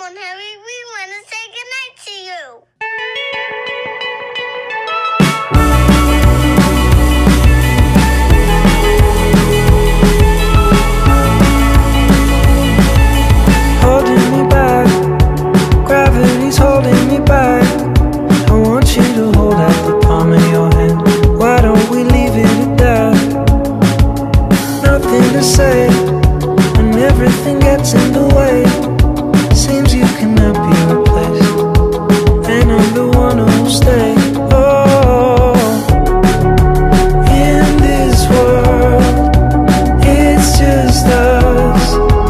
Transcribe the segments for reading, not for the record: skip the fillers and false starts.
phone, Harry. We want to say goodnight to you. Holding me back, gravity's holding me back. I want you to hold out the palm of your hand. Why don't we leave it at that? Nothing to say, and everything gets in the way. Seems you cannot be replaced, and I'm the one who'll stay. Oh, in this world, it's just us.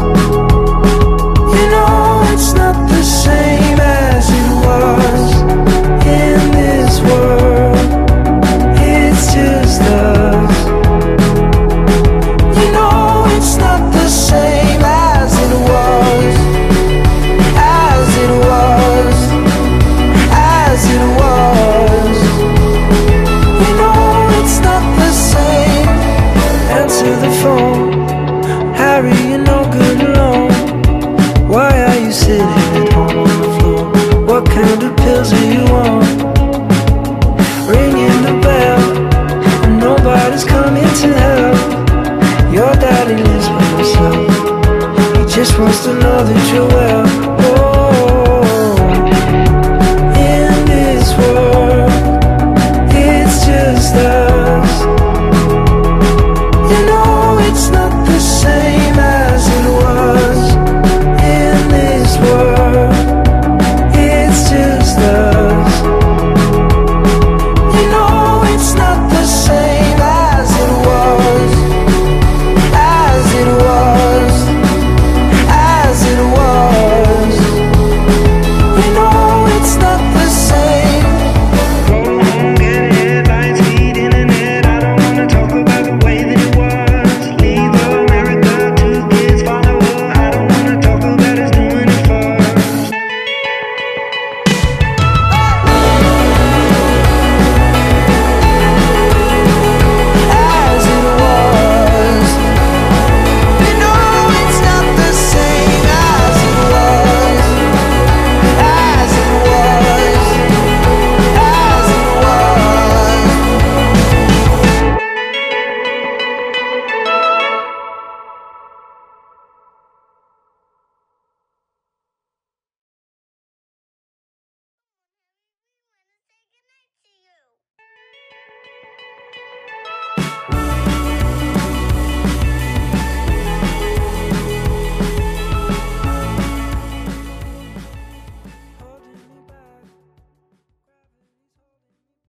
You know it's not the same as it was. In this world, it's just us. You know it's not the same as it was. As it was. As it was. You know it's not the same. Answer the phone, Harry, you're no good alone. Why are you sitting at home on the floor? What kind of pills are you on? Ringing the bell, and nobody's coming to help. Your daddy lives by himself. He just wants to know that you're well.